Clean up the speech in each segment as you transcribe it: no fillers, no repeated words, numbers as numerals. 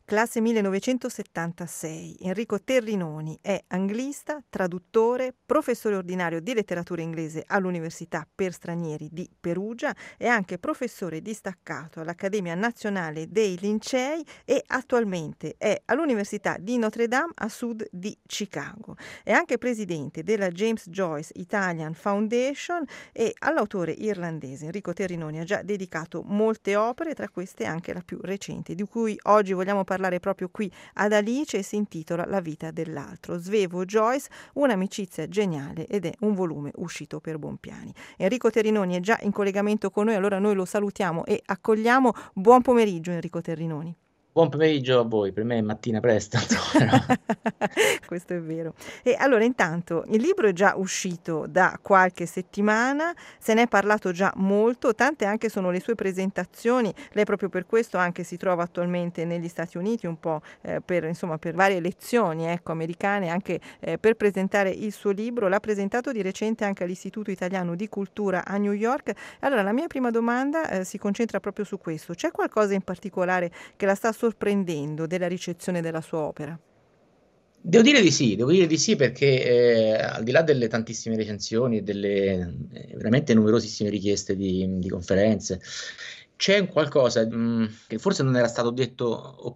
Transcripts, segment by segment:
Classe 1976. Enrico Terrinoni è anglista, traduttore, professore ordinario di letteratura inglese all'Università per Stranieri di Perugia e anche professore distaccato all'Accademia Nazionale dei Lincei e attualmente è all'Università di Notre Dame a sud di Chicago. È anche presidente della James Joyce Italian Foundation e all'autore irlandese Enrico Terrinoni ha già dedicato molte opere, tra queste anche la più recente, di cui oggi vogliamo parlare proprio qui ad Alice, e si intitola La vita dell'altro. Svevo Joyce, un'amicizia geniale, ed è un volume uscito per Bonpiani. Enrico Terrinoni è già in collegamento con noi, allora noi lo salutiamo e accogliamo. Buon pomeriggio Enrico Terrinoni. Buon pomeriggio a voi, per me è mattina presto, insomma. Questo è vero. E allora intanto il libro è già uscito da qualche settimana, se ne è parlato già molto, tante anche sono le sue presentazioni. Lei proprio per questo anche si trova attualmente negli Stati Uniti un po' per varie lezioni americane, anche per presentare il suo libro. L'ha presentato di recente anche all'Istituto Italiano di Cultura a New York. Allora la mia prima domanda si concentra proprio su questo. C'è qualcosa in particolare che la sta sorprendendo della ricezione della sua opera? Devo dire di sì perché al di là delle tantissime recensioni e delle veramente numerosissime richieste di conferenze, c'è un qualcosa che forse non era stato detto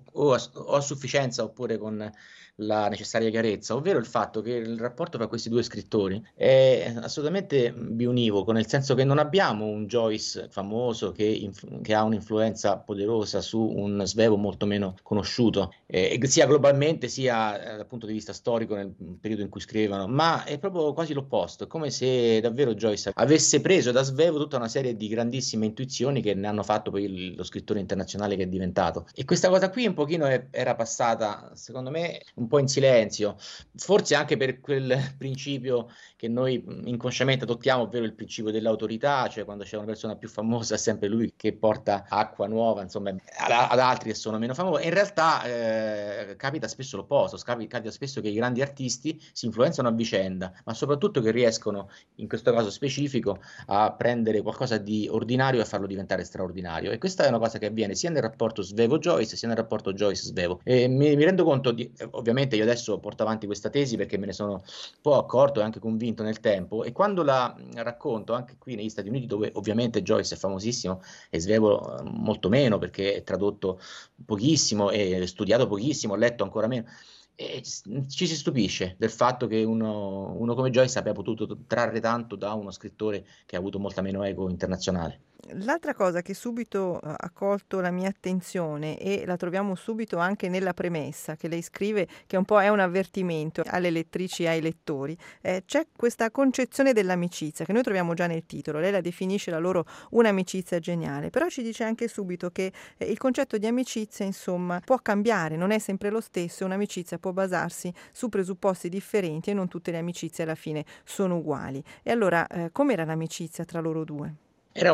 o a sufficienza oppure con la necessaria chiarezza, ovvero il fatto che il rapporto tra questi due scrittori è assolutamente bionivoco, nel senso che non abbiamo un Joyce famoso che ha un'influenza poderosa su un Svevo molto meno conosciuto, sia globalmente sia dal punto di vista storico nel periodo in cui scrivevano, ma è proprio quasi l'opposto, è come se davvero Joyce avesse preso da Svevo tutta una serie di grandissime intuizioni che ne hanno fatto poi lo scrittore internazionale che è diventato. E questa cosa qui un pochino era passata, secondo me, un po' in silenzio, forse anche per quel principio che noi inconsciamente adottiamo, ovvero il principio dell'autorità, cioè quando c'è una persona più famosa è sempre lui che porta acqua nuova, insomma, ad altri che sono meno famosi. In realtà capita spesso l'opposto, capita spesso che i grandi artisti si influenzano a vicenda, ma soprattutto che riescono, in questo caso specifico, a prendere qualcosa di ordinario e a farlo diventare straordinario. E questa è una cosa che avviene sia nel rapporto Svevo-Joyce sia nel rapporto Joyce-Svevo. E mi rendo conto ovviamente io adesso porto avanti questa tesi perché me ne sono un po' accorto e anche convinto nel tempo, e quando la racconto anche qui negli Stati Uniti, dove ovviamente Joyce è famosissimo e Svevo molto meno perché è tradotto pochissimo e studiato pochissimo, letto ancora meno, e ci si stupisce del fatto che uno come Joyce abbia potuto trarre tanto da uno scrittore che ha avuto molta meno eco internazionale. L'altra cosa che subito ha colto la mia attenzione, e la troviamo subito anche nella premessa che lei scrive, che un po' è un avvertimento alle lettrici e ai lettori, c'è questa concezione dell'amicizia che noi troviamo già nel titolo. Lei la definisce la loro un'amicizia geniale, però ci dice anche subito che il concetto di amicizia, insomma, può cambiare, non è sempre lo stesso, un'amicizia può basarsi su presupposti differenti e non tutte le amicizie alla fine sono uguali. E allora, com'era l'amicizia tra loro due? Era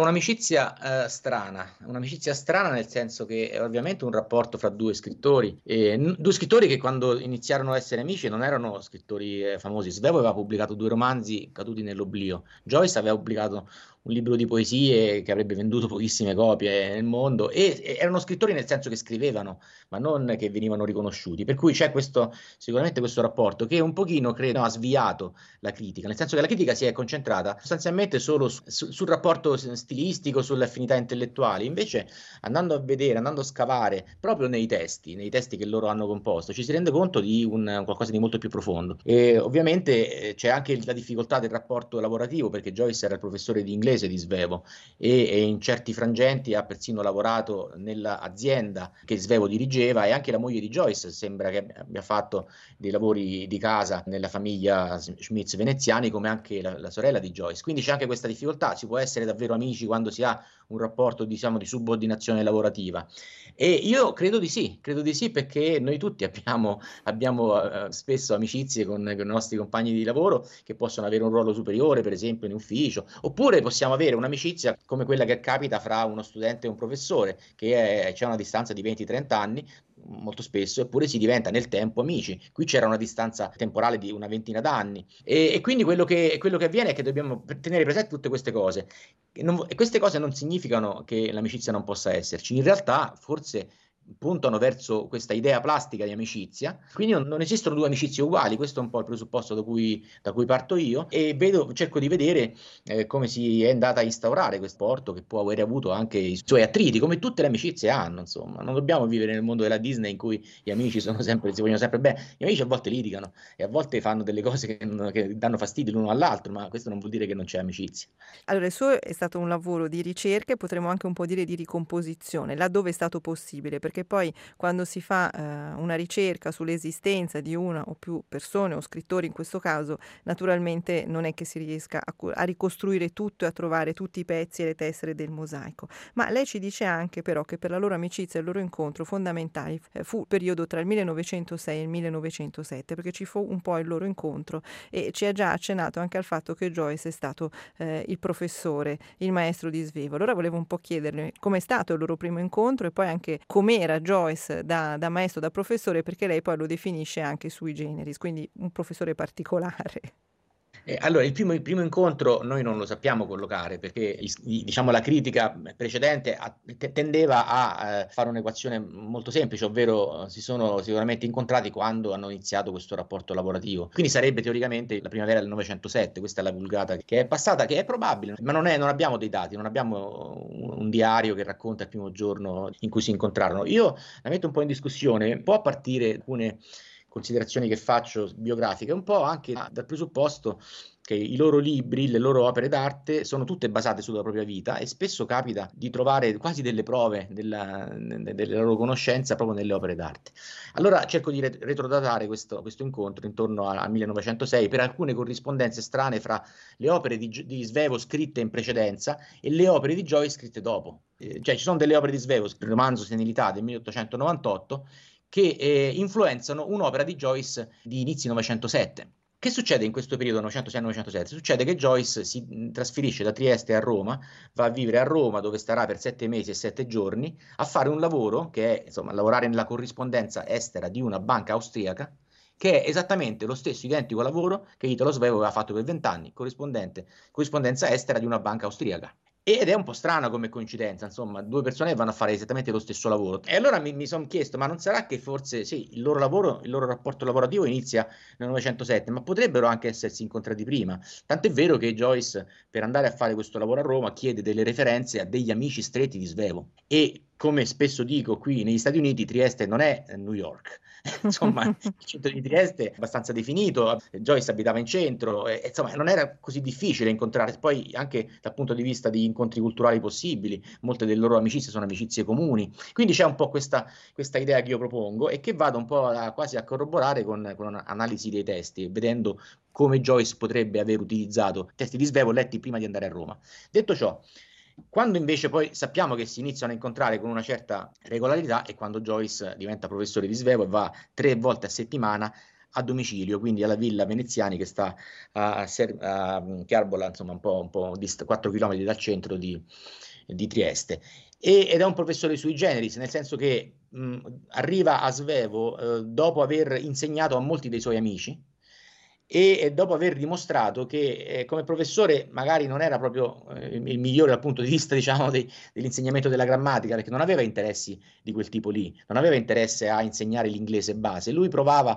un'amicizia strana nel senso che è ovviamente un rapporto fra due scrittori, due scrittori che quando iniziarono a essere amici non erano scrittori famosi. Svevo aveva pubblicato due romanzi caduti nell'oblio, Joyce aveva pubblicato un libro di poesie che avrebbe venduto pochissime copie nel mondo, e erano scrittori nel senso che scrivevano, ma non che venivano riconosciuti. Per cui c'è sicuramente questo rapporto che un pochino credo ha sviato la critica, nel senso che la critica si è concentrata sostanzialmente solo sul rapporto stilistico, sulle affinità intellettuali. Invece, andando a vedere, andando a scavare proprio nei testi che loro hanno composto, ci si rende conto di un qualcosa di molto più profondo. E ovviamente c'è anche la difficoltà del rapporto lavorativo, perché Joyce era il professore di inglese di Svevo e in certi frangenti ha persino lavorato nell'azienda che Svevo dirigeva, e anche la moglie di Joyce sembra che abbia fatto dei lavori di casa nella famiglia Schmitz veneziani, come anche la sorella di Joyce. Quindi c'è anche questa difficoltà, si può essere davvero amici quando si ha un rapporto, diciamo, di subordinazione lavorativa. E io credo di sì perché noi tutti abbiamo spesso amicizie con i nostri compagni di lavoro che possono avere un ruolo superiore, per esempio in ufficio, oppure possiamo avere un'amicizia come quella che capita fra uno studente e un professore, c'è una distanza di 20-30 anni, molto spesso, eppure si diventa nel tempo amici. Qui c'era una distanza temporale di una ventina d'anni, e quindi quello che avviene è che dobbiamo tenere presente tutte queste cose. E queste cose non significano che l'amicizia non possa esserci. In realtà, forse puntano verso questa idea plastica di amicizia, quindi non esistono due amicizie uguali, questo è un po' il presupposto da cui parto io, e cerco di vedere come si è andata a instaurare questo rapporto che può aver avuto anche i suoi attriti, come tutte le amicizie hanno, insomma, non dobbiamo vivere nel mondo della Disney in cui gli amici si vogliono sempre bene, gli amici a volte litigano e a volte fanno delle cose che danno fastidio l'uno all'altro, ma questo non vuol dire che non c'è amicizia. Allora, il suo è stato un lavoro di ricerca e potremmo anche un po' dire di ricomposizione, laddove è stato possibile, perché poi quando si fa una ricerca sull'esistenza di una o più persone o scrittori in questo caso, naturalmente non è che si riesca a ricostruire tutto e a trovare tutti i pezzi e le tessere del mosaico. Ma lei ci dice anche però che per la loro amicizia e il loro incontro fondamentali fu il periodo tra il 1906 e il 1907, perché ci fu un po' il loro incontro e ci ha già accennato anche al fatto che Joyce è stato il professore, il maestro di Svevo. Allora volevo un po' chiederle com'è stato il loro primo incontro e poi anche com'era Joyce da maestro, da professore, perché lei poi lo definisce anche sui generis, quindi un professore particolare. Allora, il primo incontro noi non lo sappiamo collocare perché diciamo, la critica precedente tendeva a fare un'equazione molto semplice, ovvero si sono sicuramente incontrati quando hanno iniziato questo rapporto lavorativo. Quindi sarebbe teoricamente la primavera del 907, questa è la vulgata che è passata, che è probabile, ma non abbiamo dei dati, non abbiamo un diario che racconta il primo giorno in cui si incontrarono. Io la metto un po' in discussione, può partire alcune considerazioni che faccio biografiche, un po' anche dal presupposto che i loro libri, le loro opere d'arte sono tutte basate sulla propria vita e spesso capita di trovare quasi delle prove della loro conoscenza proprio nelle opere d'arte. Allora cerco di retrodatare questo incontro intorno al 1906 per alcune corrispondenze strane fra le opere di Svevo scritte in precedenza e le opere di Joyce scritte dopo. Cioè ci sono delle opere di Svevo, il romanzo Senilità del 1898, che influenzano un'opera di Joyce di inizi 907. Che succede in questo periodo 906-907? Succede che Joyce si trasferisce da Trieste a Roma, va a vivere a Roma dove starà per 7 mesi e 7 giorni a fare un lavoro che è, insomma, lavorare nella corrispondenza estera di una banca austriaca, che è esattamente lo stesso identico lavoro che Italo Svevo aveva fatto per 20 anni, corrispondenza estera di una banca austriaca. Ed è un po' strano come coincidenza, insomma, due persone che vanno a fare esattamente lo stesso lavoro. E allora mi sono chiesto, ma non sarà che forse sì, il loro lavoro, il loro rapporto lavorativo inizia nel 907, ma potrebbero anche essersi incontrati prima. Tant'è vero che Joyce, per andare a fare questo lavoro a Roma, chiede delle referenze a degli amici stretti di Svevo. E come spesso dico qui negli Stati Uniti, Trieste non è New York. Insomma, il centro di Trieste è abbastanza definito, Joyce abitava in centro, insomma, non era così difficile incontrare, poi anche dal punto di vista di incontri culturali possibili, molte delle loro amicizie sono amicizie comuni, quindi c'è un po' questa idea che io propongo e che vado un po' quasi a corroborare con un'analisi dei testi, vedendo come Joyce potrebbe aver utilizzato testi di Svevo letti prima di andare a Roma. Detto ciò, quando invece poi sappiamo che si iniziano a incontrare con una certa regolarità è quando Joyce diventa professore di Svevo e va 3 volte a settimana a domicilio, quindi alla Villa Veneziani che sta a Chiarbola, insomma un po' 4 km dal centro di Trieste. Ed è un professore sui generis, nel senso che arriva a Svevo dopo aver insegnato a molti dei suoi amici e dopo aver dimostrato che come professore magari non era proprio il migliore dal punto di vista, diciamo, dell'insegnamento della grammatica, perché non aveva interessi di quel tipo lì, non aveva interesse a insegnare l'inglese base, lui provava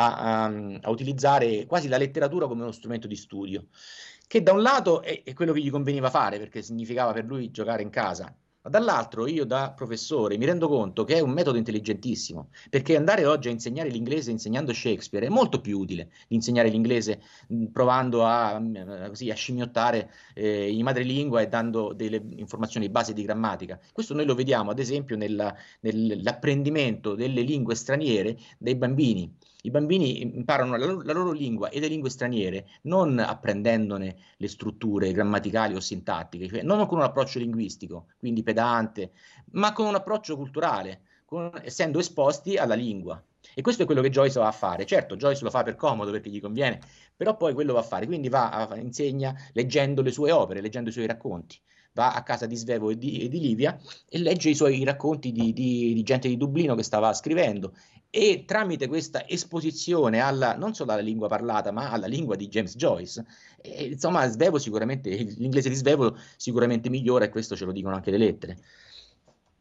a utilizzare quasi la letteratura come uno strumento di studio, che da un lato è quello che gli conveniva fare, perché significava per lui giocare in casa. Ma dall'altro io da professore mi rendo conto che è un metodo intelligentissimo, perché andare oggi a insegnare l'inglese insegnando Shakespeare è molto più utile di insegnare l'inglese provando così, a scimmiottare in madrelingua e dando delle informazioni base di grammatica. Questo noi lo vediamo ad esempio nell'apprendimento delle lingue straniere dei bambini. I bambini imparano la loro lingua e le lingue straniere non apprendendone le strutture grammaticali o sintattiche, cioè non con un approccio linguistico, quindi pedante, ma con un approccio culturale, essendo esposti alla lingua. E questo è quello che Joyce va a fare. Certo, Joyce lo fa per comodo perché gli conviene, però poi quello va a fare, quindi insegna leggendo le sue opere, leggendo i suoi racconti. Va a casa di Svevo e di Livia e legge i suoi racconti di gente di Dublino che stava scrivendo e tramite questa esposizione non solo alla lingua parlata ma alla lingua di James Joyce, insomma Svevo sicuramente, l'inglese di Svevo sicuramente migliora e questo ce lo dicono anche le lettere.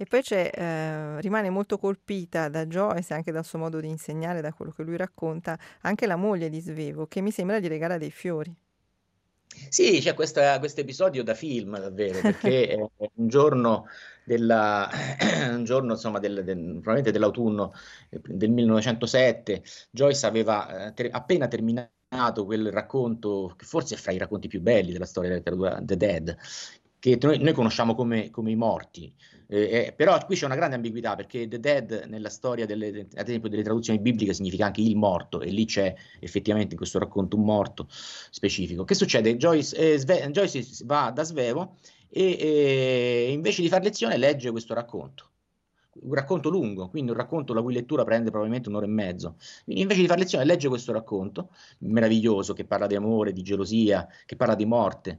E poi rimane molto colpita da Joyce, anche dal suo modo di insegnare, da quello che lui racconta, anche la moglie di Svevo, che mi sembra gli regala dei fiori. Sì, c'è questo episodio da film, davvero, perché un giorno, un giorno insomma, probabilmente dell'autunno del 1907, Joyce aveva appena terminato quel racconto, che forse è fra i racconti più belli della storia della letteratura, The Dead, che noi conosciamo come i morti. Però qui c'è una grande ambiguità, perché The Dead nella storia, ad esempio, delle traduzioni bibliche significa anche il morto, e lì c'è effettivamente in questo racconto un morto specifico. Che succede? Joyce va da Svevo e invece di fare lezione legge questo racconto. Un racconto lungo, quindi un racconto la cui lettura prende probabilmente un'ora e mezzo. Quindi invece di fare lezione legge questo racconto meraviglioso che parla di amore, di gelosia, che parla di morte.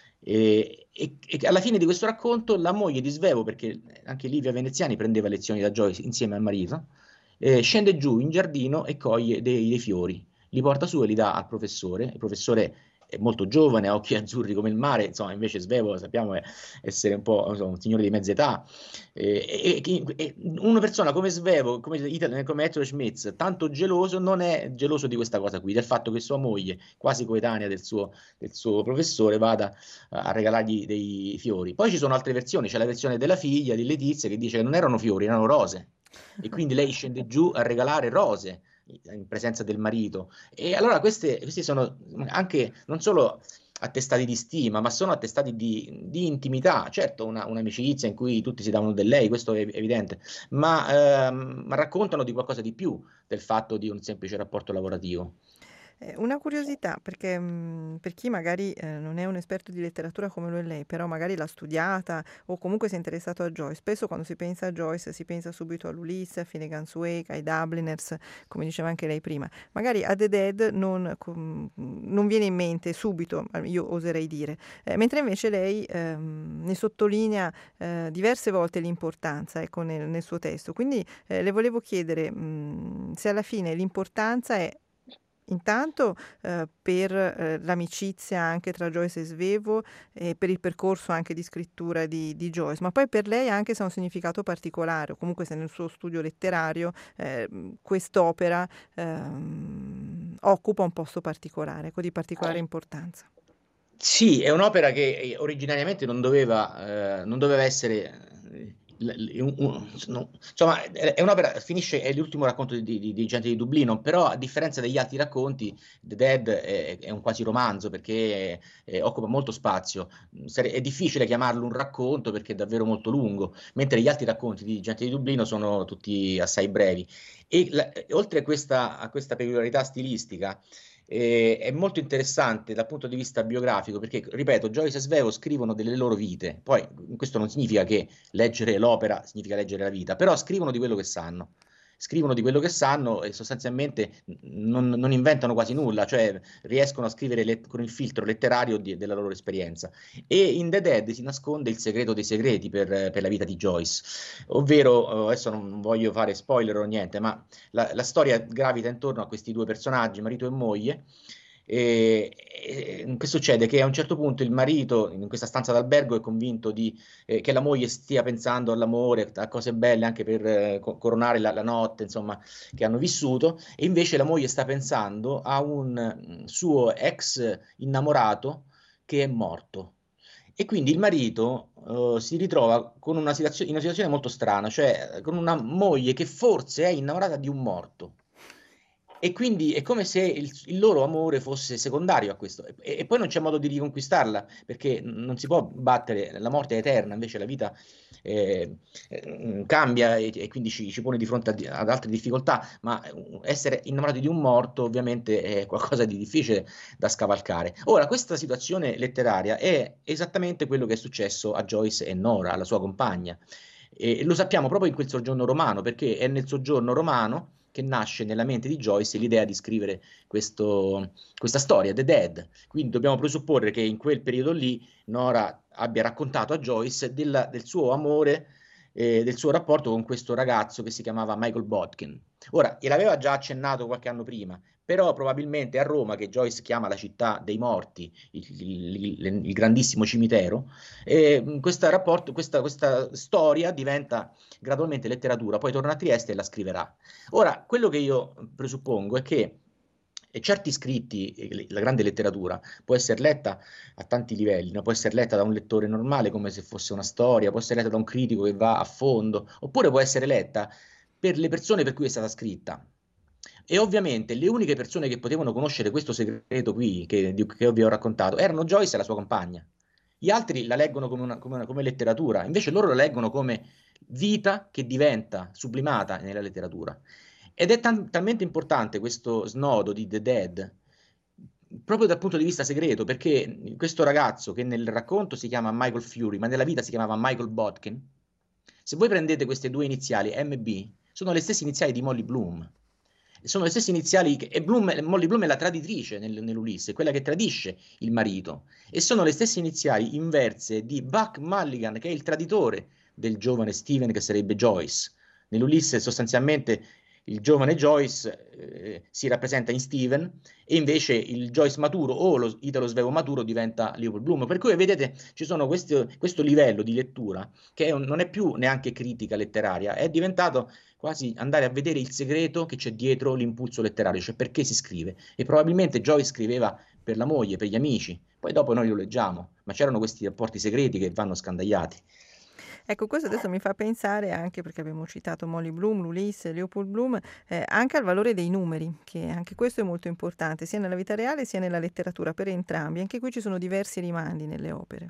E alla fine di questo racconto la moglie di Svevo, perché anche Livia Veneziani prendeva lezioni da Joyce insieme al marito, scende giù in giardino e coglie dei fiori, li porta su e li dà al professore. Il professore è molto giovane, ha occhi azzurri come il mare, insomma, invece Svevo sappiamo essere un po', insomma, un signore di mezza età. E una persona come Svevo, come Ettore Schmitz, tanto geloso, non è geloso di questa cosa qui, del fatto che sua moglie, quasi coetanea del suo professore, vada a regalargli dei fiori. Poi ci sono altre versioni, c'è la versione della figlia di Letizia che dice che non erano fiori, erano rose. E quindi lei scende giù a regalare rose in presenza del marito. E allora questi sono anche non solo attestati di stima, ma sono attestati di intimità. Certo, un'amicizia in cui tutti si davano del lei, questo è evidente, ma raccontano di qualcosa di più del fatto di un semplice rapporto lavorativo. Una curiosità, perché per chi magari non è un esperto di letteratura come lo è lei, però magari l'ha studiata o comunque si è interessato a Joyce, spesso quando si pensa a Joyce si pensa subito all'Ulisse, a Finnegan's Wake, ai Dubliners, come diceva anche lei prima. Magari a The Dead non viene in mente subito, io oserei dire, mentre invece lei ne sottolinea diverse volte l'importanza, ecco, nel suo testo. Quindi le volevo chiedere se alla fine l'importanza è intanto per l'amicizia anche tra Joyce e Svevo e per il percorso anche di scrittura di Joyce, ma poi per lei anche se ha un significato particolare, o comunque se nel suo studio letterario quest'opera occupa un posto particolare, ecco, di particolare importanza. Sì, è un'opera che originariamente non doveva essere, no, insomma, è un'opera, è l'ultimo racconto di Gente di Dublino, però a differenza degli altri racconti, The Dead è un quasi romanzo perché occupa molto spazio. È difficile chiamarlo un racconto perché è davvero molto lungo, mentre gli altri racconti di Gente di Dublino sono tutti assai brevi. Oltre a questa peculiarità stilistica, è molto interessante dal punto di vista biografico perché, ripeto, Joyce e Svevo scrivono delle loro vite. Poi questo non significa che leggere l'opera significa leggere la vita, però scrivono di quello che sanno. Scrivono di quello che sanno e sostanzialmente non inventano quasi nulla, cioè riescono a scrivere con il filtro letterario della loro esperienza. E in The Dead si nasconde il segreto dei segreti per la vita di Joyce, ovvero, adesso non voglio fare spoiler o niente, ma la storia gravita intorno a questi due personaggi, marito e moglie. Che succede? Che a un certo punto il marito in questa stanza d'albergo è convinto che la moglie stia pensando all'amore, a cose belle anche per coronare la notte, insomma, che hanno vissuto, e invece la moglie sta pensando a un suo ex innamorato che è morto. E quindi il marito si ritrova con in una situazione molto strana, cioè con una moglie che forse è innamorata di un morto. E quindi è come se il loro amore fosse secondario a questo. E poi non c'è modo di riconquistarla, perché non si può battere, la morte è eterna, invece la vita cambia e quindi ci pone di fronte ad altre difficoltà, ma essere innamorati di un morto ovviamente è qualcosa di difficile da scavalcare. Ora, questa situazione letteraria è esattamente quello che è successo a Joyce e Nora, la sua compagna. E lo sappiamo proprio in quel soggiorno romano, perché è nel soggiorno romano che nasce nella mente di Joyce l'idea di scrivere questa storia, The Dead. Quindi dobbiamo presupporre che in quel periodo lì Nora abbia raccontato a Joyce del suo amore del suo rapporto con questo ragazzo che si chiamava Michael Botkin. Ora, gliel'aveva già accennato qualche anno prima, però probabilmente a Roma, che Joyce chiama la città dei morti, il grandissimo cimitero, questa storia diventa gradualmente letteratura, poi torna a Trieste e la scriverà. Ora, quello che io presuppongo è che certi scritti, la grande letteratura, può essere letta a tanti livelli, no? Può essere letta da un lettore normale come se fosse una storia, può essere letta da un critico che va a fondo, oppure può essere letta per le persone per cui è stata scritta. E ovviamente le uniche persone che potevano conoscere questo segreto qui, che vi ho raccontato, erano Joyce e la sua compagna. Gli altri la leggono come letteratura, invece loro la leggono come vita che diventa sublimata nella letteratura. Ed è talmente importante questo snodo di The Dead, proprio dal punto di vista segreto, perché questo ragazzo che nel racconto si chiama Michael Fury, ma nella vita si chiamava Michael Botkin, se voi prendete queste due iniziali, MB, sono le stesse iniziali di Molly Bloom. Sono le stesse iniziali e Molly Bloom è la traditrice nell'Ulisse, quella che tradisce il marito. E sono le stesse iniziali inverse di Buck Mulligan, che è il traditore del giovane Steven, che sarebbe Joyce. Nell'Ulisse sostanzialmente il giovane Joyce si rappresenta in Steven e invece il Joyce maturo o lo Italo Svevo maturo diventa Leopold Bloom. Per cui vedete ci sono questo livello di lettura che non è più neanche critica letteraria, è diventato quasi andare a vedere il segreto che c'è dietro l'impulso letterario, cioè perché si scrive. E probabilmente Joyce scriveva per la moglie, per gli amici, poi dopo noi lo leggiamo, ma c'erano questi rapporti segreti che vanno scandagliati. Ecco, questo adesso mi fa pensare anche, perché abbiamo citato Molly Bloom, l'Ulisse, Leopold Bloom, anche al valore dei numeri, che anche questo è molto importante, sia nella vita reale sia nella letteratura, per entrambi. Anche qui ci sono diversi rimandi nelle opere.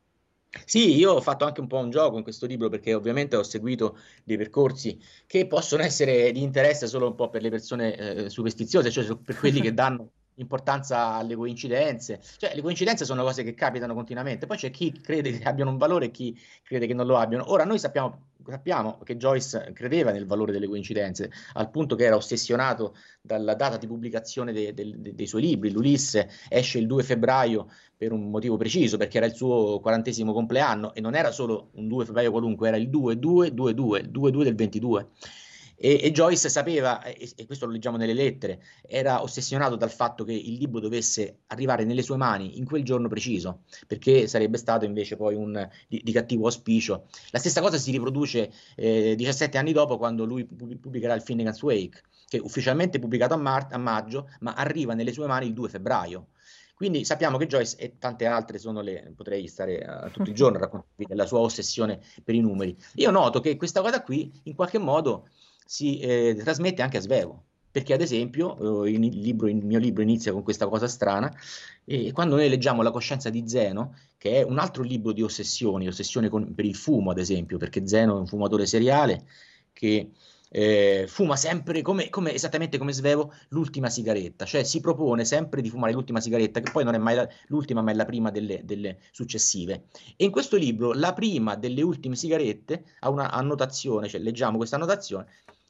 Sì, io ho fatto anche un po' un gioco in questo libro perché ovviamente ho seguito dei percorsi che possono essere di interesse solo un po' per le persone superstiziose, cioè per quelli che danno importanza alle coincidenze. Cioè, le coincidenze sono cose che capitano continuamente, poi c'è chi crede che abbiano un valore e chi crede che non lo abbiano. Ora, noi sappiamo che Joyce credeva nel valore delle coincidenze, al punto che era ossessionato dalla data di pubblicazione dei suoi libri. L'Ulisse esce il 2 febbraio per un motivo preciso, perché era il suo 40° compleanno e non era solo un 2 febbraio qualunque, era il 2-2-2-2, il 2-2 del 22. E Joyce sapeva, e questo lo leggiamo nelle lettere, era ossessionato dal fatto che il libro dovesse arrivare nelle sue mani in quel giorno preciso, perché sarebbe stato invece poi di cattivo auspicio. La stessa cosa si riproduce 17 anni dopo, quando lui pubblicherà il Finnegan's Wake, che è ufficialmente pubblicato a maggio, ma arriva nelle sue mani il 2 febbraio. Quindi sappiamo che Joyce e tante altre potrei stare tutto il giorno a raccontarvi della sua ossessione per i numeri. Io noto che questa cosa qui in qualche modo si trasmette anche a Svevo, perché ad esempio il mio libro inizia con questa cosa strana, e quando noi leggiamo La coscienza di Zeno, che è un altro libro di ossessioni, per il fumo ad esempio, perché Zeno è un fumatore seriale che fuma sempre esattamente come Svevo l'ultima sigaretta, cioè si propone sempre di fumare l'ultima sigaretta, che poi non è mai l'ultima, ma è la prima delle successive. E in questo libro la prima delle ultime sigarette ha una annotazione, cioè leggiamo questa annotazione: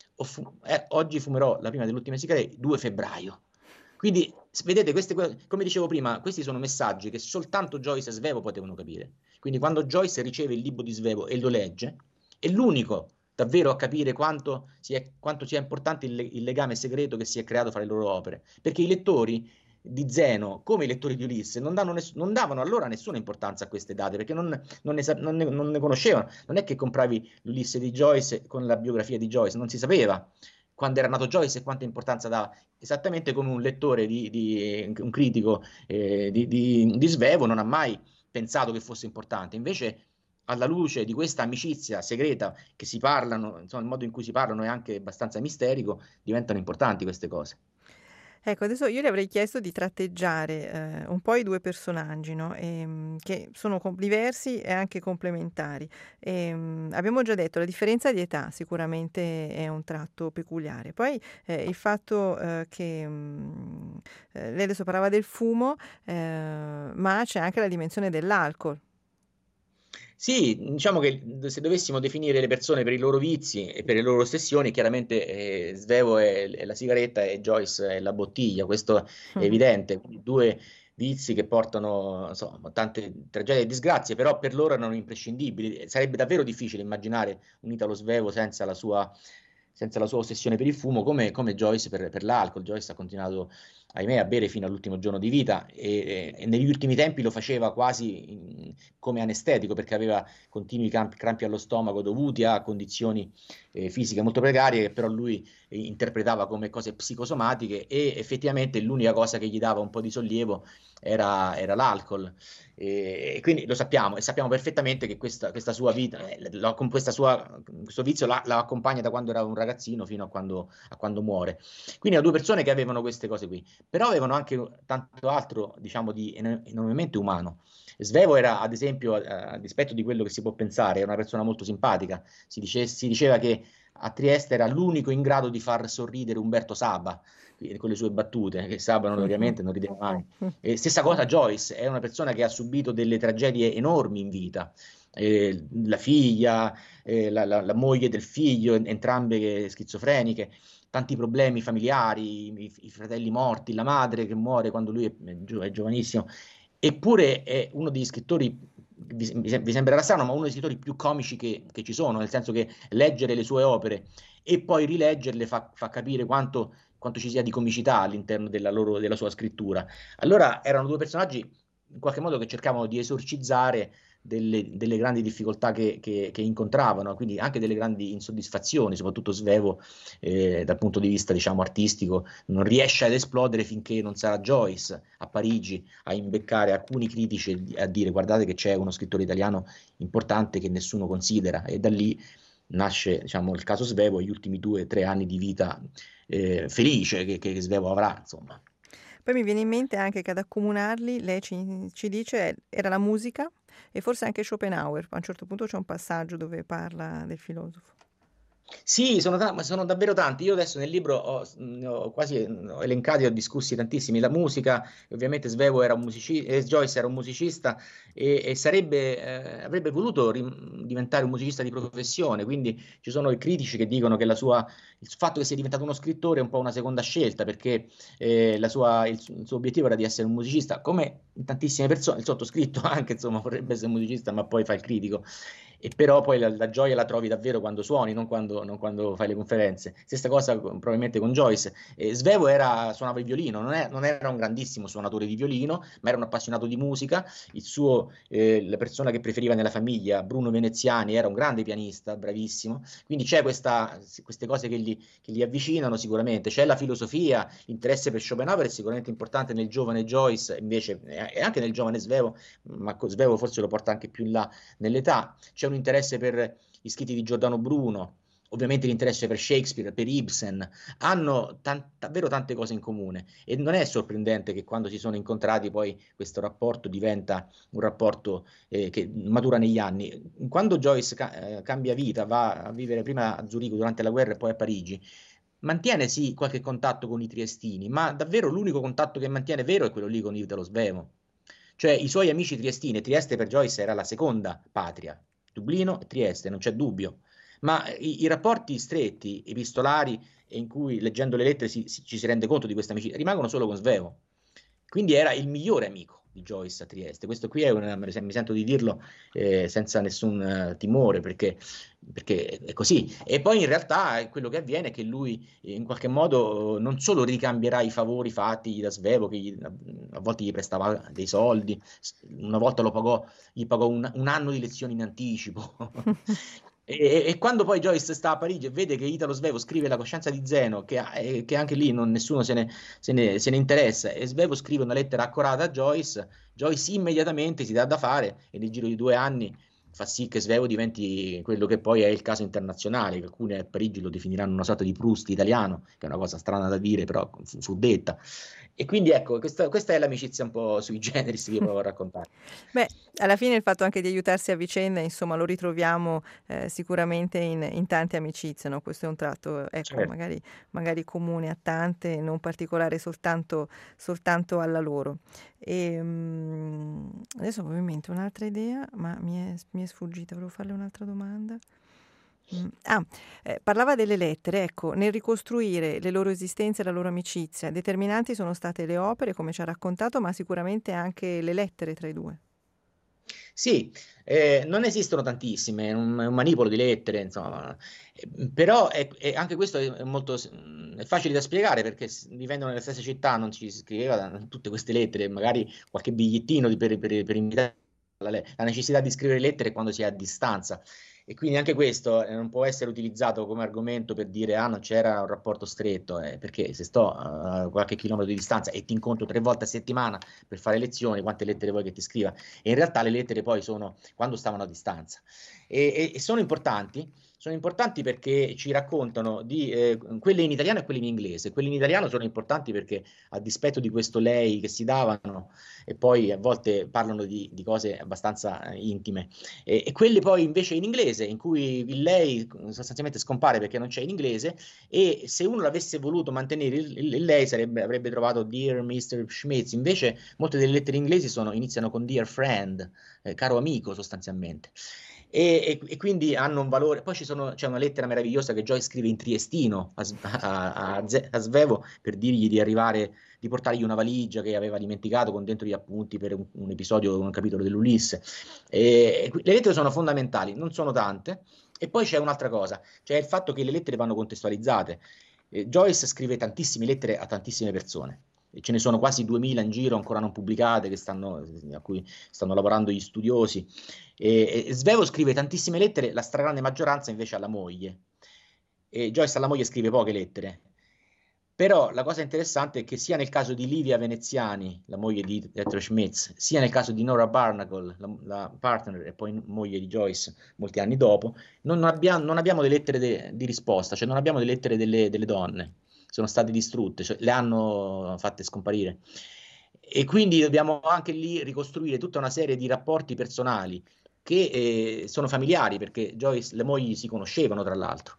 oggi fumerò la prima delle ultime sigarette 2 febbraio. Quindi vedete, come dicevo prima, questi sono messaggi che soltanto Joyce e Svevo potevano capire. Quindi quando Joyce riceve il libro di Svevo e lo legge, è l'unico davvero a capire quanto sia importante il legame segreto che si è creato fra le loro opere, perché i lettori di Zeno, come i lettori di Ulisse, non davano allora nessuna importanza a queste date, perché non ne conoscevano. Non è che compravi l'Ulisse di Joyce con la biografia di Joyce, non si sapeva quando era nato Joyce e quanta importanza dava, esattamente come un lettore, un critico di Svevo non ha mai pensato che fosse importante. Invece, alla luce di questa amicizia segreta che si parlano, insomma, il modo in cui si parlano è anche abbastanza misterico, diventano importanti queste cose. Ecco, adesso io le avrei chiesto di tratteggiare un po' i due personaggi, no? Che sono diversi e anche complementari. Abbiamo già detto, la differenza di età sicuramente è un tratto peculiare. Poi il fatto che lei adesso parlava del fumo, ma c'è anche la dimensione dell'alcol. Sì, diciamo che se dovessimo definire le persone per i loro vizi e per le loro ossessioni, chiaramente Svevo è la sigaretta e Joyce è la bottiglia, questo è evidente. Quindi due vizi che portano insomma, tante tragedie e disgrazie, però per loro erano imprescindibili. Sarebbe davvero difficile immaginare un Italo Svevo senza la sua ossessione per il fumo, come Joyce per l'alcol. Joyce ha continuato, ahimè, a bere fino all'ultimo giorno di vita e negli ultimi tempi lo faceva quasi come anestetico, perché aveva continui crampi allo stomaco dovuti a condizioni fisiche molto precarie, che però lui interpretava come cose psicosomatiche, e effettivamente l'unica cosa che gli dava un po' di sollievo era l'alcol. E quindi lo sappiamo, e sappiamo perfettamente che questa sua vita, con questo vizio la accompagna da quando era un ragazzino fino a quando muore. Quindi erano due persone che avevano queste cose qui, però avevano anche tanto altro, diciamo, di enormemente umano. Svevo era, ad esempio, a dispetto di quello che si può pensare, era una persona molto simpatica. Si diceva che a Trieste era l'unico in grado di far sorridere Umberto Saba con le sue battute, che Saba ovviamente non rideva mai. E stessa cosa Joyce, è una persona che ha subito delle tragedie enormi in vita. La figlia, la moglie del figlio, entrambe schizofreniche, tanti problemi familiari, i fratelli morti, la madre che muore quando lui è giovanissimo. Eppure è uno degli scrittori, vi sembrerà strano, ma uno dei scrittori più comici che ci sono, nel senso che leggere le sue opere e poi rileggerle fa capire quanto ci sia di comicità all'interno della sua scrittura. Allora erano due personaggi in qualche modo che cercavano di esorcizzare delle grandi difficoltà che incontravano, quindi anche delle grandi insoddisfazioni, soprattutto Svevo, dal punto di vista, diciamo, artistico, non riesce ad esplodere finché non sarà Joyce a Parigi a imbeccare alcuni critici e a dire guardate che c'è uno scrittore italiano importante che nessuno considera, e da lì nasce, diciamo, il caso Svevo e gli ultimi 2 o 3 anni di vita felice che Svevo avrà, insomma. Poi mi viene in mente anche che ad accomunarli, lei ci dice, era la musica e forse anche Schopenhauer. A un certo punto c'è un passaggio dove parla del filosofo. Sì, ma sono davvero tanti. Io adesso nel libro ne ho quasi ho elencati, ho discussi tantissimi. La musica, ovviamente Svevo era un musicista, Joyce era un musicista e avrebbe voluto diventare un musicista di professione. Quindi ci sono i critici che dicono che il fatto che sia diventato uno scrittore è un po' una seconda scelta, perché il suo obiettivo era di essere un musicista, come in tantissime persone. Il sottoscritto anche, insomma, vorrebbe essere un musicista, ma poi fa il critico. E però poi la gioia la trovi davvero quando suoni, non quando fai le conferenze. Stessa cosa probabilmente con Joyce. Svevo suonava il violino, non era un grandissimo suonatore di violino, ma era un appassionato di musica. La persona che preferiva nella famiglia, Bruno Veneziani, era un grande pianista, bravissimo. Quindi c'è queste cose che li avvicinano sicuramente. C'è la filosofia, l'interesse per Schopenhauer è sicuramente importante nel giovane Joyce, invece, e anche nel giovane Svevo, ma Svevo forse lo porta anche più in là nell'età. C'è un interesse per gli scritti di Giordano Bruno, ovviamente l'interesse per Shakespeare, per Ibsen, hanno davvero tante cose in comune, e non è sorprendente che quando si sono incontrati poi questo rapporto diventa un rapporto che matura negli anni. Quando Joyce cambia vita, va a vivere prima a Zurigo durante la guerra e poi a Parigi, mantiene sì qualche contatto con i triestini, ma davvero l'unico contatto che mantiene vero è quello lì con Italo Svevo. Cioè i suoi amici triestini, Trieste per Joyce era la seconda patria, Dublino e Trieste, non c'è dubbio, ma i rapporti stretti, epistolari, e in cui leggendo le lettere ci si rende conto di questa amicizia, rimangono solo con Svevo. Quindi era il migliore amico di Joyce a Trieste. Questo qui mi sento di dirlo senza nessun timore, perché è così. E poi in realtà quello che avviene è che lui in qualche modo non solo ricambierà i favori fatti da Svevo, che a volte gli prestava dei soldi, una volta gli pagò un anno di lezioni in anticipo. E quando poi Joyce sta a Parigi e vede che Italo Svevo scrive La coscienza di Zeno, che anche lì nessuno se ne interessa, e Svevo scrive una lettera accorata a Joyce, Joyce immediatamente si dà da fare, e nel giro di 2 anni fa sì che Svevo diventi quello che poi è il caso internazionale, che alcuni a Parigi lo definiranno una sorta di Proust italiano, che è una cosa strana da dire, però fu detta. E quindi ecco, questa è l'amicizia un po' sui generis che io provo a raccontare. Beh, alla fine il fatto anche di aiutarsi a vicenda, insomma, lo ritroviamo sicuramente in tante amicizie, no? Questo è un tratto, ecco, Certo. magari comune a tante, non particolare soltanto alla loro. Adesso ho in mente un'altra idea, ma mi è sfuggita, volevo farle un'altra domanda. Parlava delle lettere, ecco, nel ricostruire le loro esistenze e la loro amicizia, determinanti sono state le opere, come ci ha raccontato, ma sicuramente anche le lettere tra i due. Sì, non esistono tantissime, è un manipolo di lettere, insomma, però anche questo è molto è facile da spiegare perché vivendo nella stessa città non ci si scriveva tutte queste lettere, magari qualche bigliettino per invitare la necessità di scrivere lettere quando si è a distanza. E quindi anche questo non può essere utilizzato come argomento per dire ah non c'era un rapporto stretto, perché se sto a qualche chilometro di distanza e ti incontro 3 volte a settimana per fare lezioni, quante lettere vuoi che ti scriva? E in realtà le lettere poi sono quando stavano a distanza e sono importanti perché ci raccontano di quelle in italiano e quelle in inglese. Quelle in italiano sono importanti perché a dispetto di questo lei che si davano e poi a volte parlano di cose abbastanza intime e quelle poi invece in inglese in cui il lei sostanzialmente scompare perché non c'è in inglese e se uno l'avesse voluto mantenere il lei avrebbe trovato Dear Mr. Schmitz, invece molte delle lettere inglesi iniziano con Dear Friend, caro amico sostanzialmente. E quindi hanno un valore. Poi c'è una lettera meravigliosa che Joyce scrive in triestino a Svevo per dirgli di arrivare, di portargli una valigia che aveva dimenticato con dentro gli appunti per un episodio, un capitolo dell'Ulisse. Le lettere sono fondamentali, non sono tante. E poi c'è un'altra cosa, cioè il fatto che le lettere vanno contestualizzate. Joyce scrive tantissime lettere a tantissime persone. Ce ne sono quasi 2000 in giro ancora non pubblicate a cui stanno lavorando gli studiosi. Svevo scrive tantissime lettere, la stragrande maggioranza invece alla moglie. E Joyce alla moglie scrive poche lettere. Però la cosa interessante è che sia nel caso di Livia Veneziani, la moglie di Pietro Schmitz, sia nel caso di Nora Barnacle, la partner e poi moglie di Joyce molti anni dopo, non abbiamo delle lettere di risposta, cioè non abbiamo delle lettere delle donne, sono state distrutte, cioè le hanno fatte scomparire. E quindi dobbiamo anche lì ricostruire tutta una serie di rapporti personali che sono familiari, perché Joyce, le mogli si conoscevano tra l'altro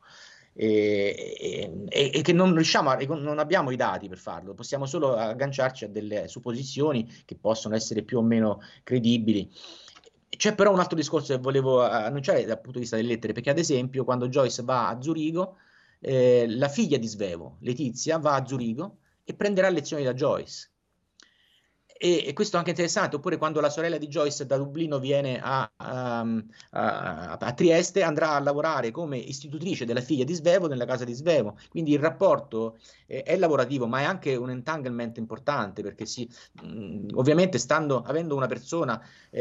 e che non riusciamo non abbiamo i dati per farlo, possiamo solo agganciarci a delle supposizioni che possono essere più o meno credibili. C'è però un altro discorso che volevo annunciare dal punto di vista delle lettere, perché ad esempio quando Joyce va a Zurigo, la figlia di Svevo, Letizia, va a Zurigo e prenderà lezioni da Joyce. E questo è anche interessante, oppure quando la sorella di Joyce da Dublino viene a Trieste, andrà a lavorare come istitutrice della figlia di Svevo nella casa di Svevo. Quindi il rapporto è lavorativo, ma è anche un entanglement importante, perché ovviamente avendo una persona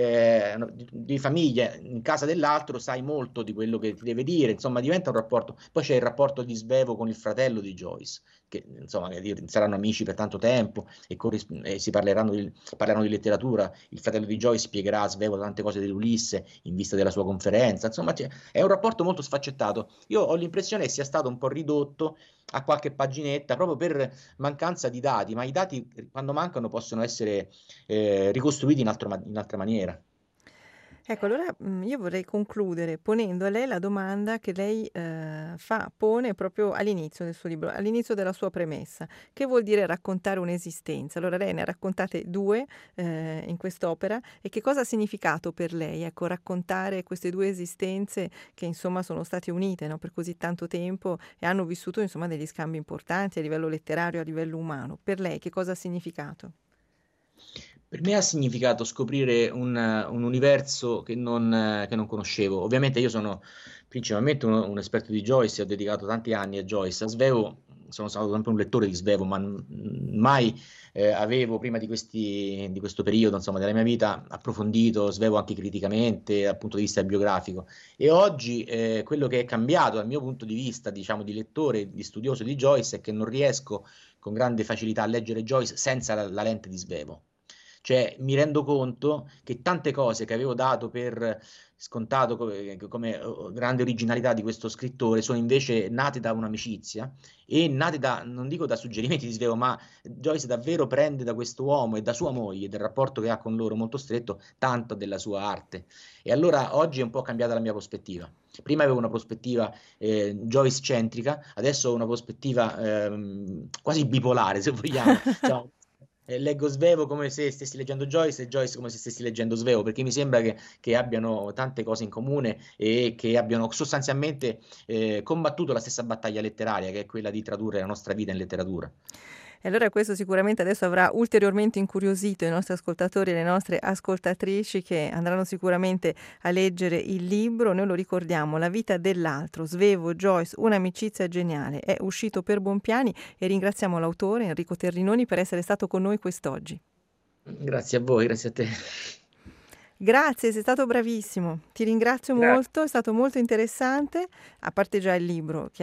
di famiglia in casa dell'altro, sai molto di quello che ti deve dire, insomma diventa un rapporto. Poi c'è il rapporto di Svevo con il fratello di Joyce, che insomma saranno amici per tanto tempo e si parleranno di letteratura. Il fratello di Joyce spiegherà a Svevo tante cose dell'Ulisse in vista della sua conferenza. Insomma, è un rapporto molto sfaccettato. Io ho l'impressione che sia stato un po' ridotto a qualche paginetta proprio per mancanza di dati, ma i dati quando mancano possono essere ricostruiti in altra maniera. Ecco, allora io vorrei concludere ponendo a lei la domanda che lei pone proprio all'inizio del suo libro, all'inizio della sua premessa. Che vuol dire raccontare un'esistenza? Allora lei ne ha raccontate due in quest'opera e che cosa ha significato per lei, ecco, raccontare queste due esistenze che insomma sono state unite, no, per così tanto tempo e hanno vissuto insomma degli scambi importanti a livello letterario, a livello umano. Per lei che cosa ha significato? Per me ha significato scoprire un universo che non conoscevo. Ovviamente io sono principalmente un esperto di Joyce, ho dedicato tanti anni a Joyce. A Svevo sono stato sempre un lettore di Svevo, ma mai avevo prima di questo periodo, insomma, della mia vita approfondito Svevo anche criticamente dal punto di vista biografico. E oggi quello che è cambiato dal mio punto di vista, diciamo, di lettore, di studioso di Joyce, è che non riesco con grande facilità a leggere Joyce senza la lente di Svevo. Cioè, mi rendo conto che tante cose che avevo dato per scontato come grande originalità di questo scrittore sono invece nate da un'amicizia e nate non dico da suggerimenti di Svevo, ma Joyce davvero prende da questo uomo e da sua moglie, del rapporto che ha con loro molto stretto, tanto della sua arte. E allora oggi è un po' cambiata la mia prospettiva. Prima avevo una prospettiva Joyce centrica, adesso ho una prospettiva quasi bipolare, se vogliamo. Cioè, leggo Svevo come se stessi leggendo Joyce e Joyce come se stessi leggendo Svevo, perché mi sembra che abbiano tante cose in comune e che abbiano sostanzialmente combattuto la stessa battaglia letteraria, che è quella di tradurre la nostra vita in letteratura. E allora questo sicuramente adesso avrà ulteriormente incuriosito i nostri ascoltatori e le nostre ascoltatrici, che andranno sicuramente a leggere il libro. Noi lo ricordiamo, La vita dell'altro, Svevo, Joyce, un'amicizia geniale. È uscito per Bompiani e ringraziamo l'autore Enrico Terrinoni per essere stato con noi quest'oggi. Grazie a voi, grazie a te. Grazie, sei stato bravissimo. Ti ringrazio Grazie. molto, è stato molto interessante, a parte già il libro.